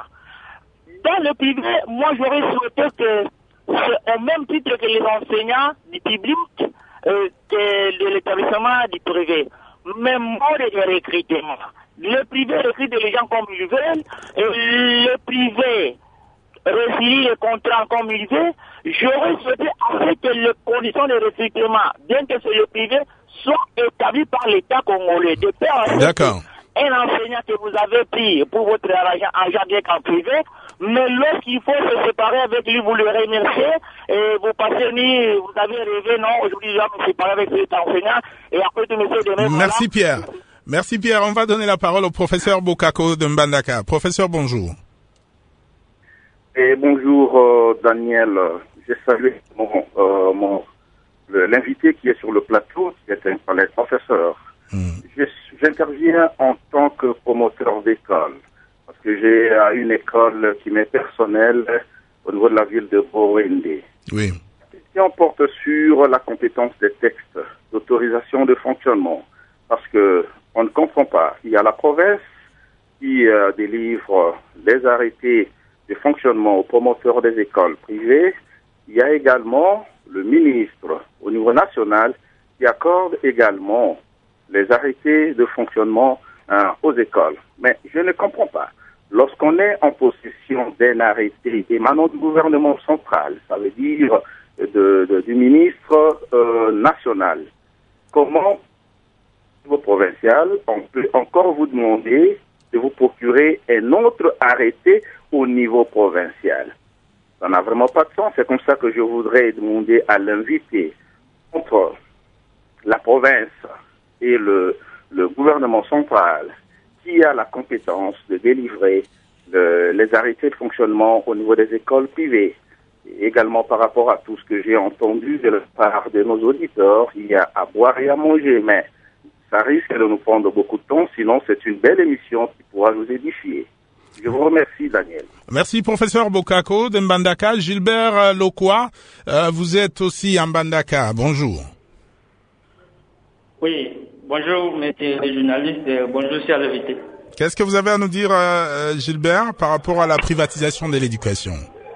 Dans le privé, moi, j'aurais souhaité que, au même titre que les enseignants du public, euh, que de l'établissement du privé, même mode de recrutement. Le privé recrute les gens comme ils veulent, et le privé résilie les contrats comme il veut. J'aurais souhaité afin que les conditions de recrutement, bien que c'est le privé, soient établies par l'État congolais. De peur D'accord. Un enseignant que vous avez pris pour votre argent, argent bien qu'en privé, mais lorsqu'il faut se séparer avec lui, vous le remerciez, et vous passez ni, vous avez rêvé, non, aujourd'hui je vais me séparer avec cet enseignant, et après tout, monsieur, demain, Merci voilà. Pierre. Merci Pierre. On va donner la parole au professeur Bokako de Mbandaka. Professeur, bonjour. Et bonjour euh, Daniel. Je salue mon, euh, mon, l'invité qui est sur le plateau, qui est un, un professeur. Mm. Je, j'interviens en tant que promoteur d'école, parce que j'ai euh, une école qui m'est personnelle au niveau de la ville de Bowende. Oui. La question porte sur la compétence des textes d'autorisation de fonctionnement, parce que on ne comprend pas. Il y a la province qui euh, délivre les arrêtés de fonctionnement aux promoteurs des écoles privées. Il y a également le ministre au niveau national qui accorde également les arrêtés de fonctionnement hein, aux écoles. Mais je ne comprends pas. Lorsqu'on est en possession d'un arrêté émanant du gouvernement central, ça veut dire de, de, du ministre euh, national, comment au niveau provincial, on peut encore vous demander de vous procurer un autre arrêté au niveau provincial? Ça n'a vraiment pas de sens. C'est comme ça que je voudrais demander à l'invité entre la province et le, le gouvernement central qui a la compétence de délivrer le, les arrêtés de fonctionnement au niveau des écoles privées. Et également par rapport à tout ce que j'ai entendu de la part de nos auditeurs, il y a à boire et à manger, mais ça risque de nous prendre beaucoup de temps, sinon c'est une belle émission qui pourra nous édifier. Je vous remercie, Daniel. Merci, professeur Bokako de Mbandaka. Gilbert Lokwa, euh, vous êtes aussi en Mbandaka. Bonjour. Oui, bonjour, monsieur le journaliste, bonjour, aussi à l'invité. Qu'est-ce que vous avez à nous dire, euh, Gilbert, par rapport à la privatisation de l'éducation?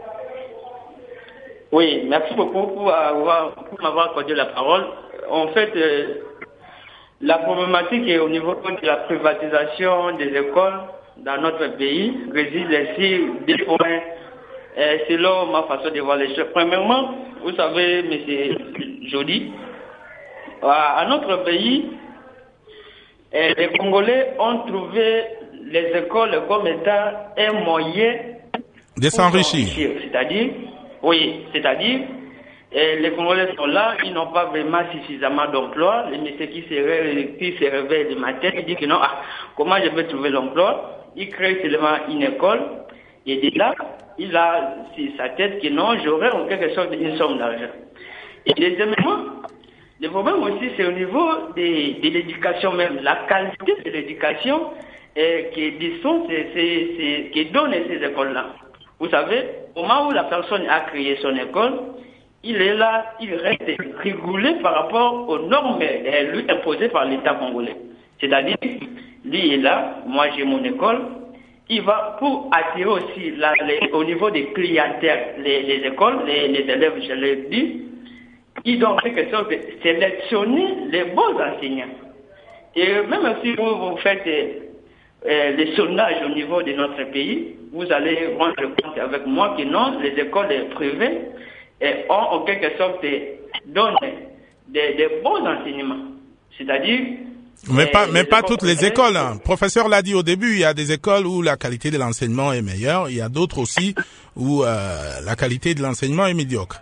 Oui, merci beaucoup pour, avoir, pour m'avoir accordé la parole. En fait, euh, la problématique est au niveau de la privatisation des écoles dans notre pays réside ici deux points euh, selon ma façon de voir les choses. Premièrement, vous savez, monsieur Jody, à notre pays, euh, les Congolais ont trouvé les écoles comme état un moyen de s'enrichir. C'est-à-dire, oui, c'est-à-dire, euh, les Congolais sont là, ils n'ont pas vraiment suffisamment d'emploi. Les messieurs qui se, ré, qui se réveillent le matin, ils disent que non, ah, comment je vais trouver l'emploi? Ils créent seulement une école, et de là, il a sur sa tête que non, j'aurai en quelque sorte une somme d'argent. Et deuxièmement, le problème aussi, c'est au niveau de, de l'éducation même, la qualité de l'éducation euh, qui, disons, c'est, c'est, c'est, qui donne ces écoles-là. Vous savez, au moment où la personne a créé son école, il est là, il reste régulé par rapport aux normes euh, lui imposées par l'État congolais. C'est-à-dire, lui est là, moi j'ai mon école, il va pour attirer aussi la, les, au niveau des clientèles, les, les écoles, les, les élèves, je l'ai dit, il doit en quelque sorte sélectionner les bons enseignants. Et même si vous, vous faites euh, les sondages au niveau de notre pays, vous allez rendre compte avec moi que non, les écoles privées euh, ont en quelque sorte donnent des, des bons enseignements. C'est-à-dire Mais pas, mais pas toutes les écoles. Hein. Le professeur l'a dit au début, il y a des écoles où la qualité de l'enseignement est meilleure. Il y a d'autres aussi où euh, la qualité de l'enseignement est médiocre.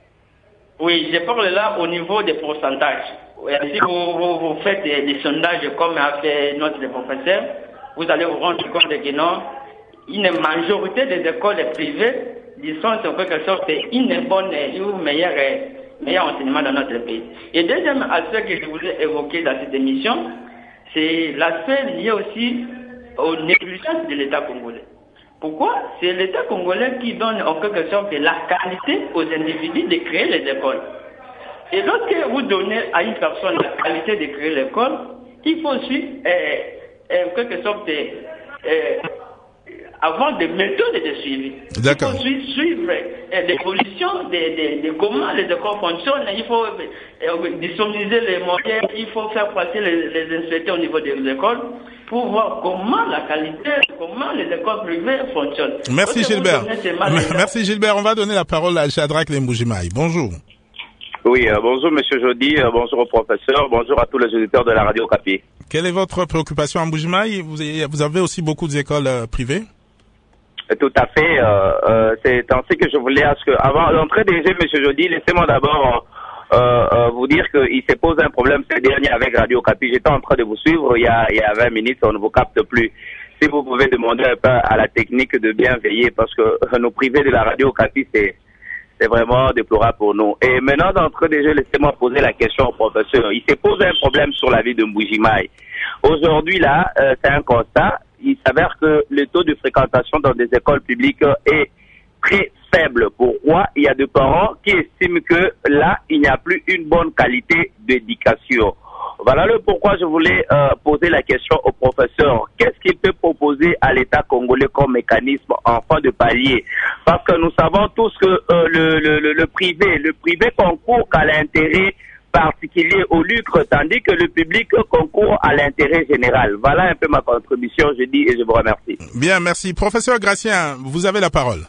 Oui, je parle là au niveau des pourcentages. Si vous, vous, vous faites des, des sondages comme a fait notre professeur, vous allez vous rendre compte que non, une majorité des écoles privées dispensent en quelque sorte une bonne ou meilleure meilleur enseignement dans notre pays. Et deuxième aspect que je voulais évoquer dans cette émission, c'est l'aspect lié aussi aux négligences de l'État congolais. Pourquoi? C'est l'État congolais qui donne en quelque sorte la qualité aux individus de créer les écoles. Et lorsque vous donnez à une personne la qualité de créer l'école, il faut aussi, euh, en quelque sorte, euh, avoir des méthodes de suivi. D'accord. Il faut suivre euh, l'évolution de, de, de comment les écoles fonctionnent. Il faut euh, disponibiliser les moyens, il faut faire passer les, les inspecteurs au niveau des écoles pour voir comment la qualité, comment les écoles privées fonctionnent. Merci Gilbert. Merci Gilbert. On va donner la parole à Shadrack Lemboujimaï. Bonjour. Oui, euh, bonjour Monsieur Jody, euh, bonjour au professeur, bonjour à tous les auditeurs de la radio Okapi. Quelle est votre préoccupation en Mbujimaï? Vous, vous avez aussi beaucoup d'écoles euh, privées? Tout à fait. Euh, euh, c'est ainsi que je voulais, à ce que, avant d'entrer des jeux, Monsieur Jody, laissez-moi d'abord euh, euh, vous dire qu'il se pose un problème ces derniers avec Radio Okapi. J'étais en train de vous suivre il y a, il y a vingt minutes, on ne vous capte plus. Si vous pouvez demander un peu à la technique de bien veiller, parce que nos privés de la radio Okapi, c'est c'est vraiment déplorable pour nous. Et maintenant, d'entrée des jeux, laissez-moi poser la question au professeur. Il se pose un problème sur la vie de Mbujimaï. Aujourd'hui, là, euh, c'est un constat. Il s'avère que le taux de fréquentation dans des écoles publiques est très faible. Pourquoi? Il y a des parents qui estiment que là, il n'y a plus une bonne qualité d'éducation. Voilà le pourquoi je voulais euh, poser la question au professeur. Qu'est-ce qu'il peut proposer à l'État congolais comme mécanisme afin de pallier? Parce que nous savons tous que euh, le, le, le privé, le privé concourt qu'à l'intérêt particulier au lucre, tandis que le public concourt à l'intérêt général. Voilà un peu ma contribution, je dis, et je vous remercie. Bien, merci. Professeur Gracien, vous avez la parole.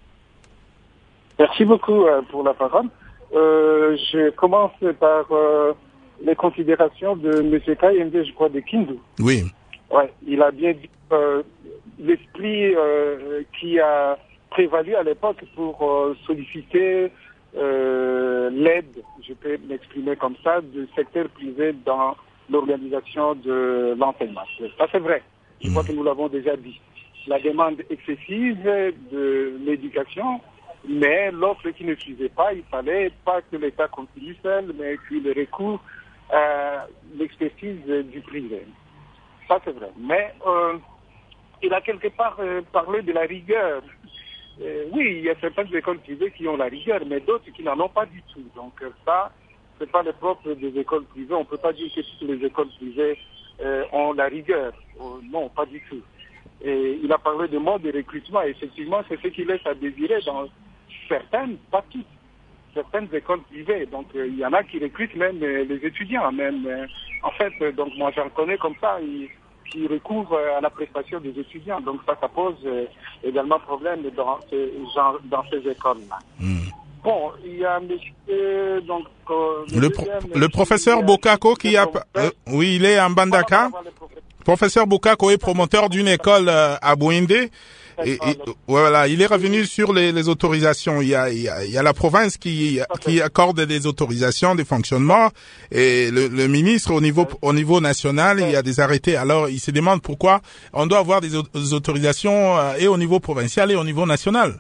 Merci beaucoup euh, pour la parole. Euh, je commence par euh, les considérations de M. Kayende, je crois, de Kindu. Oui. Ouais, il a bien dit euh, l'esprit euh, qui a prévalu à l'époque pour euh, solliciter euh, l'aide, je peux m'exprimer comme ça, du secteur privé dans l'organisation de l'enseignement. Ça, c'est vrai. Je crois que nous l'avons déjà dit. La demande excessive de l'éducation, mais l'offre qui ne suivait pas, il fallait pas que l'État continue seul, mais qu'il recourt à l'expertise du privé. Ça, c'est vrai. Mais euh, il a quelque part euh, parlé de la rigueur. Euh, oui, il y a certaines écoles privées qui ont la rigueur, mais d'autres qui n'en ont pas du tout. Donc ça, c'est pas le propre des écoles privées. On peut pas dire que toutes les écoles privées euh, ont la rigueur. Euh, non, pas du tout. Et il a parlé de mode de recrutement. Effectivement, c'est ce qui laisse à désirer dans certaines, pas toutes, certaines écoles privées. Donc euh, il y en a qui recrutent même euh, les étudiants. Même euh, en fait, euh, donc moi j'en connais comme ça. Ils, qui recourent à la prestation des étudiants. Donc ça, ça pose euh, également problème dans ces, genre, dans ces écoles-là. Mmh. Bon, il y a monsieur, donc... Euh, le, pro le professeur Bokako qui a... Euh, oui, il est en Bandaka. Professeur Boukakoé est promoteur d'une école euh, à Bouindé. Et, et, voilà, il est revenu sur les, les autorisations. Il y a, il y a, il y a la province qui, qui accorde des autorisations de fonctionnement et le, le ministre au niveau, au niveau national, il y a des arrêtés. Alors, il se demande pourquoi on doit avoir des, des autorisations euh, et au niveau provincial et au niveau national.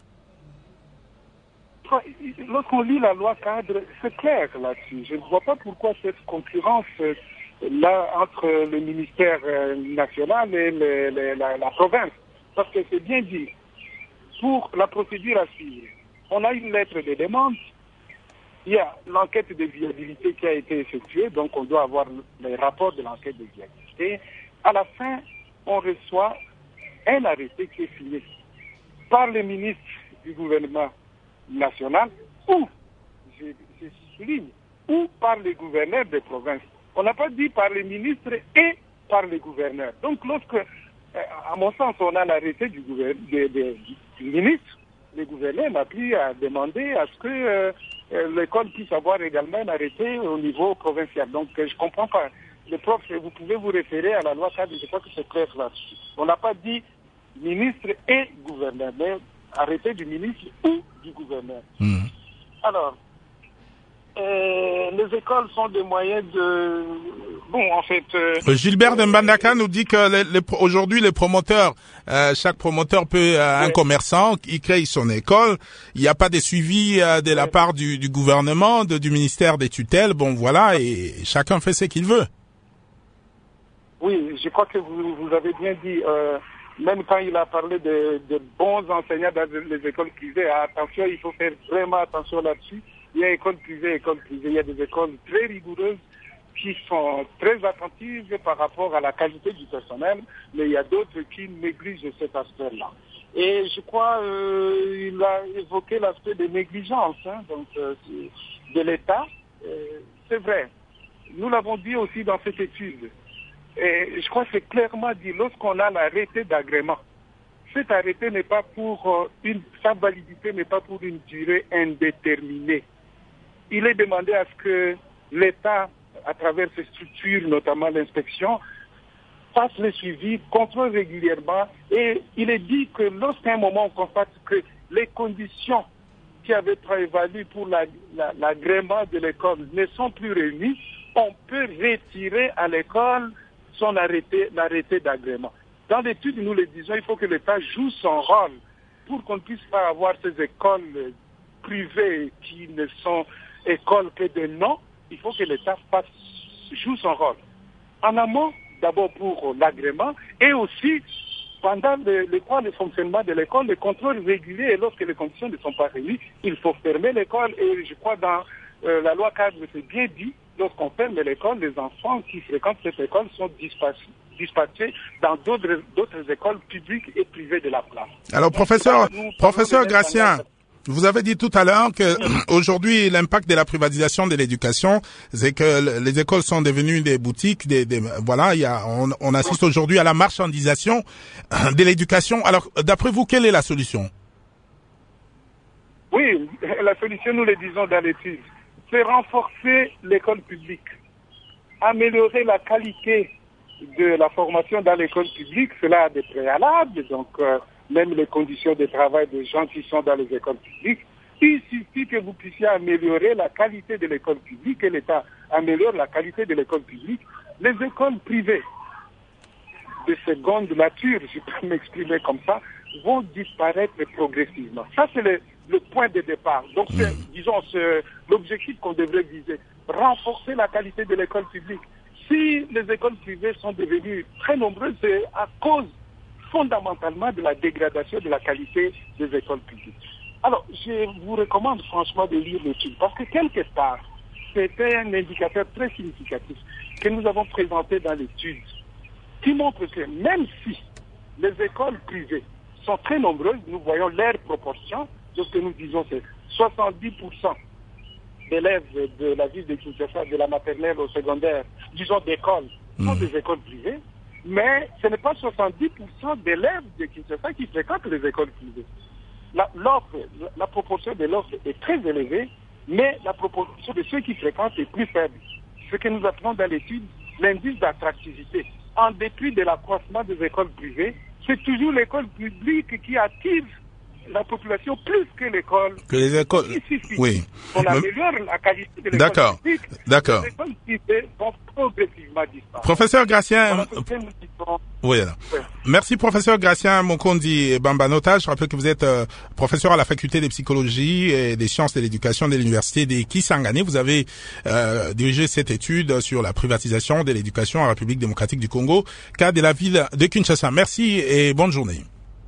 Lorsqu'on lit la loi cadre, c'est clair là-dessus. Je ne vois pas pourquoi cette concurrence euh, là entre le ministère euh, national et le, le, la, la province. Parce que c'est bien dit, pour la procédure à suivre, on a une lettre de demande, il y a l'enquête de viabilité qui a été effectuée, donc on doit avoir les rapports de l'enquête de viabilité. À la fin, on reçoit un arrêté qui est signé par le ministre du gouvernement national ou, je, je souligne, ou par les gouverneurs des provinces. On n'a pas dit par les ministres et par les gouverneurs. Donc lorsque, à mon sens, on a l'arrêté du, de, de, du ministre, le gouverneur n'a plus à demander à ce que euh, l'école puisse avoir également un arrêté au niveau provincial. Donc je ne comprends pas. Les profs, vous pouvez vous référer à la loi cadre, je crois que c'est clair là-dessus. On n'a pas dit ministre et gouverneur, mais arrêté du ministre ou du gouverneur. Mmh. Alors, euh, les écoles sont des moyens de... Bon, en fait... Euh, Gilbert Dembandaka nous dit que les, les, aujourd'hui, les promoteurs, euh, chaque promoteur peut, euh, oui. un commerçant, il crée son école. Il n'y a pas de suivi euh, de la oui. part du, du gouvernement, de, du ministère des tutelles. Bon, voilà, et chacun fait ce qu'il veut. Oui, je crois que vous, vous avez bien dit... Euh, même quand il a parlé de, de bons enseignants dans les écoles privées, attention, il faut faire vraiment attention là-dessus. Il y a écoles privées, écoles privées, il y a des écoles très rigoureuses qui sont très attentives par rapport à la qualité du personnel, mais il y a d'autres qui négligent cet aspect-là. Et je crois euh, il a évoqué l'aspect de négligence hein, donc, euh, de l'État. Euh, c'est vrai. Nous l'avons dit aussi dans cette étude. Et je crois que c'est clairement dit, lorsqu'on a l'arrêté d'agrément, cet arrêté n'est pas pour euh, une, sa validité n'est pas pour une durée indéterminée. Il est demandé à ce que l'État, à travers ses structures, notamment l'inspection, fasse le suivi, contrôle régulièrement, et il est dit que lorsqu'à un moment on constate que les conditions qui avaient prévalu pour la, la, l'agrément de l'école ne sont plus réunies, on peut retirer à l'école son arrêté, l'arrêté d'agrément. Dans l'étude, nous le disons, il faut que l'État joue son rôle pour qu'on ne puisse pas avoir ces écoles privées qui ne sont écoles que de nom. Il faut que l'État fasse, joue son rôle. En amont, d'abord pour l'agrément et aussi pendant le, le, le fonctionnement de l'école, le contrôle régulier et lorsque les conditions ne sont pas réunies, il faut fermer l'école et je crois dans euh, la loi cadre, c'est bien dit. Lorsqu'on ferme l'école, les enfants qui fréquentent cette école sont dispatchés, dispatchés dans d'autres, d'autres écoles publiques et privées de la place. Alors, professeur, professeur Gracien, vous avez dit tout à l'heure que aujourd'hui, l'impact de la privatisation de l'éducation, c'est que les écoles sont devenues des boutiques, des, des voilà, il y a, on, on assiste aujourd'hui à la marchandisation de l'éducation. Alors, d'après vous, quelle est la solution? Oui, la solution, nous le disons dans l'étude. C'est renforcer l'école publique, améliorer la qualité de la formation dans l'école publique, cela a des préalables, donc euh, même les conditions de travail des gens qui sont dans les écoles publiques. Il suffit que vous puissiez améliorer la qualité de l'école publique et l'État améliore la qualité de l'école publique. Les écoles privées de seconde nature, je peux m'exprimer comme ça, vont disparaître progressivement. Ça, c'est le, le point de départ. Donc, c'est, disons, c'est l'objectif qu'on devrait viser. Renforcer la qualité de l'école publique. Si les écoles privées sont devenues très nombreuses, c'est à cause fondamentalement de la dégradation de la qualité des écoles publiques. Alors, je vous recommande franchement de lire l'étude, parce que quelque part, c'était un indicateur très significatif que nous avons présenté dans l'étude, qui montre que même si les écoles privées sont très nombreuses, nous voyons leur proportion, de ce que nous disons, c'est soixante-dix pour cent d'élèves de la ville de Kinshasa, de la maternelle au secondaire, disons d'écoles, sont des écoles privées, mais ce n'est pas soixante-dix pour cent d'élèves de Kinshasa qui fréquentent les écoles privées. La, l'offre, la proportion de l'offre est très élevée, mais la proportion de ceux qui fréquentent est plus faible. Ce que nous appelons dans l'étude l'indice d'attractivité. en dépit de l'accroissement des écoles privées, c'est toujours l'école publique qui attire la population plus que l'école. Que les écoles. Si, si, si. Oui. On améliore la qualité de l'école D'accord. publique. D'accord. Les écoles privées vont progressivement disparaître. Professeur Gracien. Voilà ce que nous disons. Oui. Ouais. Merci, professeur Gracien Mokondi Bambanota. Je rappelle que vous êtes euh, professeur à la faculté de psychologie et des sciences de l'éducation de l'université de Kisangani. Vous avez euh, dirigé cette étude sur la privatisation de l'éducation en République démocratique du Congo, cas de la ville de Kinshasa. Merci et bonne journée.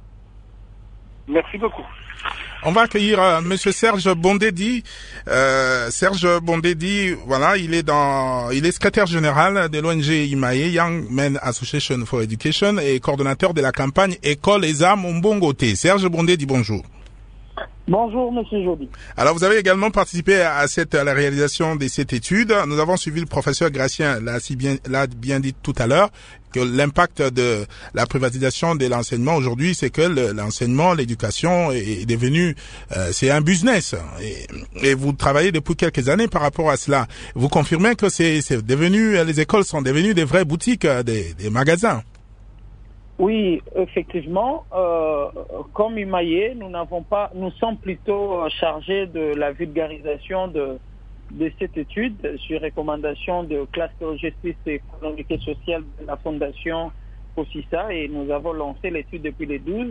Merci beaucoup. On va accueillir euh, Monsieur Serge Bondedi. Euh, Serge Bondedi, voilà, il est dans, il est secrétaire général de l'O N G Imae, Young Men Association for Education, et coordonnateur de la campagne École Eza Mombongote. Serge Bondedi, bonjour. Bonjour, Monsieur Jody. Alors, vous avez également participé à cette, à la réalisation de cette étude. Nous avons suivi le professeur Gracien, l'a si bien, l'a bien dit tout à l'heure, que l'impact de la privatisation de l'enseignement aujourd'hui, c'est que le, l'enseignement, l'éducation est devenu, euh, c'est un business. Et, et vous travaillez depuis quelques années par rapport à cela. Vous confirmez que c'est, c'est devenu, les écoles sont devenues des vraies boutiques, des, des magasins. Oui, effectivement, euh, comme Imaye, nous n'avons pas, nous sommes plutôt chargés de la vulgarisation de, de cette étude sur recommandation de Cluster Justice économique et sociale de la Fondation Fossissa, et nous avons lancé l'étude depuis les douze.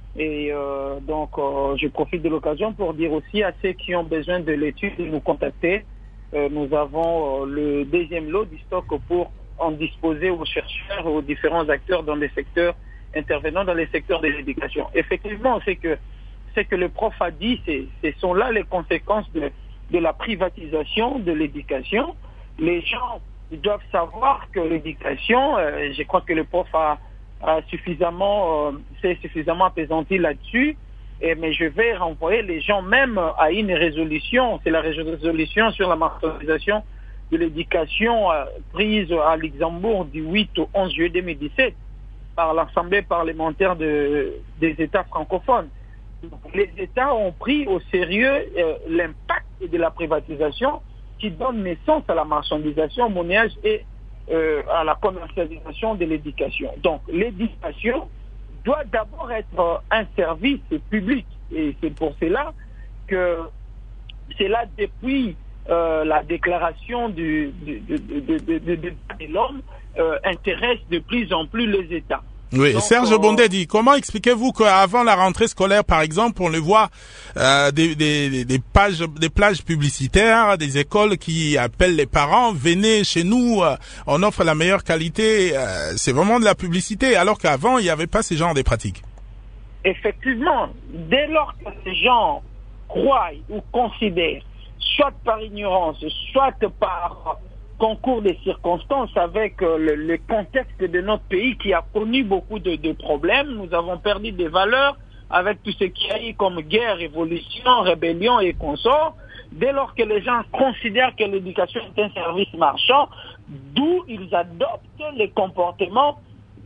Et euh, donc, euh, je profite de l'occasion pour dire aussi à ceux qui ont besoin de l'étude de nous contacter. Euh, nous avons euh, le deuxième lot du stock pour en disposer aux chercheurs, aux différents acteurs dans les secteurs, intervenant dans les secteurs de l'éducation. Effectivement, c'est que, c'est que le prof a dit, c'est, ce sont là les conséquences de, de la privatisation de l'éducation. Les gens doivent savoir que l'éducation, euh, je crois que le prof a, a suffisamment, euh, s'est suffisamment apaisanti là-dessus, et, mais je vais renvoyer les gens même à une résolution, c'est la résolution sur la marchandisation de l'éducation euh, prise à Luxembourg du huit au onze juillet deux mille dix-sept par l'Assemblée parlementaire de, des États francophones. Les États ont pris au sérieux euh, l'impact de la privatisation qui donne naissance à la marchandisation, au monnayage et euh, à la commercialisation de l'éducation. Donc l'éducation doit d'abord être un service public, et c'est pour cela que c'est là depuis Euh, la déclaration du, du, de, de, de, de, de, de l'homme euh, intéresse de plus en plus les États. Oui, Donc, Serge euh, Bondedi, comment expliquez-vous qu'avant la rentrée scolaire, par exemple, on le voit euh, des, des, des pages, des plages publicitaires, des écoles qui appellent les parents, venez chez nous, euh, on offre la meilleure qualité, euh, c'est vraiment de la publicité, alors qu'avant il n'y avait pas ce genre de pratiques. Effectivement, dès lors que les gens croient ou considèrent, soit par ignorance, soit par concours des circonstances, avec euh, le, le contexte de notre pays qui a connu beaucoup de, de problèmes. Nous avons perdu des valeurs avec tout ce qu'il y a eu comme guerre, révolution, rébellion et consorts. Dès lors que les gens considèrent que l'éducation est un service marchand, d'où ils adoptent les comportements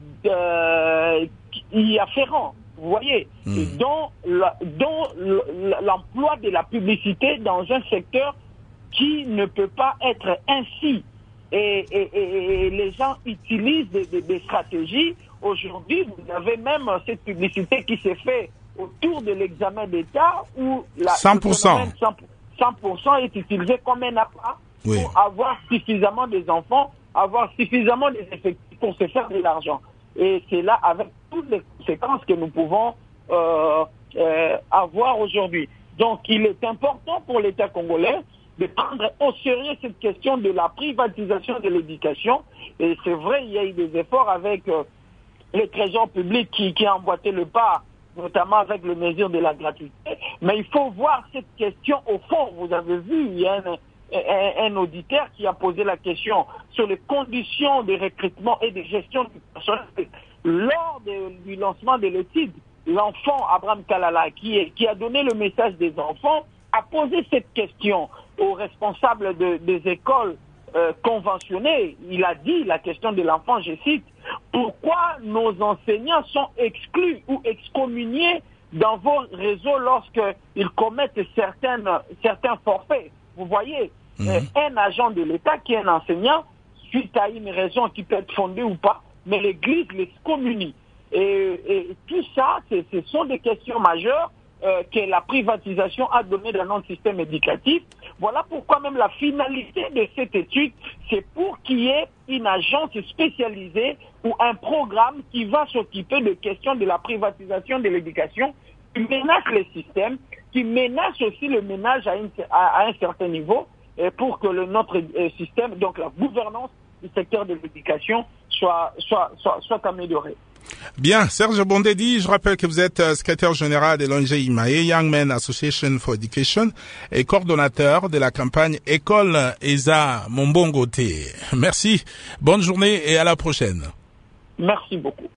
euh, y afférents. Vous voyez, mmh. dont, la, dont l'emploi de la publicité dans un secteur qui ne peut pas être ainsi. Et, et, et, et les gens utilisent des, des, des stratégies. Aujourd'hui, vous avez même cette publicité qui s'est faite autour de l'examen d'État où la cent pour cent. cent pour cent est utilisé comme un appât oui. pour avoir suffisamment des enfants, avoir suffisamment des effectifs pour se faire de l'argent. Et c'est là, avec toutes les conséquences que nous pouvons euh, euh, avoir aujourd'hui. Donc, il est important pour l'État congolais de prendre au sérieux cette question de la privatisation de l'éducation. Et c'est vrai, il y a eu des efforts avec euh, le trésor public qui, qui a emboîté le pas, notamment avec les mesures de la gratuité. Mais il faut voir cette question au fond. Vous avez vu, il y a un, un, un auditeur qui a posé la question sur les conditions de recrutement et de gestion du personnel. Lors de, du lancement de l'étude, l'enfant Abraham Kalala, qui, est, qui a donné le message des enfants, a posé cette question aux responsables de, des écoles euh, conventionnées. Il a dit, la question de l'enfant, je cite, « Pourquoi nos enseignants sont exclus ou excommuniés dans vos réseaux lorsqu'ils commettent certaines, certains forfaits ?» Vous voyez, mmh. euh, un agent de l'État qui est un enseignant, suite à une raison qui peut être fondée ou pas, mais l'Église les communie. Et, et tout ça, c'est, ce sont des questions majeures euh, que la privatisation a données dans notre système éducatif. Voilà pourquoi même la finalité de cette étude, c'est pour qu'il y ait une agence spécialisée ou un programme qui va s'occuper de questions de la privatisation de l'éducation, qui menace les systèmes, qui menace aussi le ménage à, une, à, à un certain niveau, et pour que le, notre euh, système, donc la gouvernance du secteur de l'éducation, soit, soit, soit, soit améliorée. Bien, Serge Bondedi, je rappelle que vous êtes euh, secrétaire général de l'O N G Imae, Young Men Association for Education, et coordonnateur de la campagne École Eza Mombongote. Merci, bonne journée et à la prochaine. Merci beaucoup.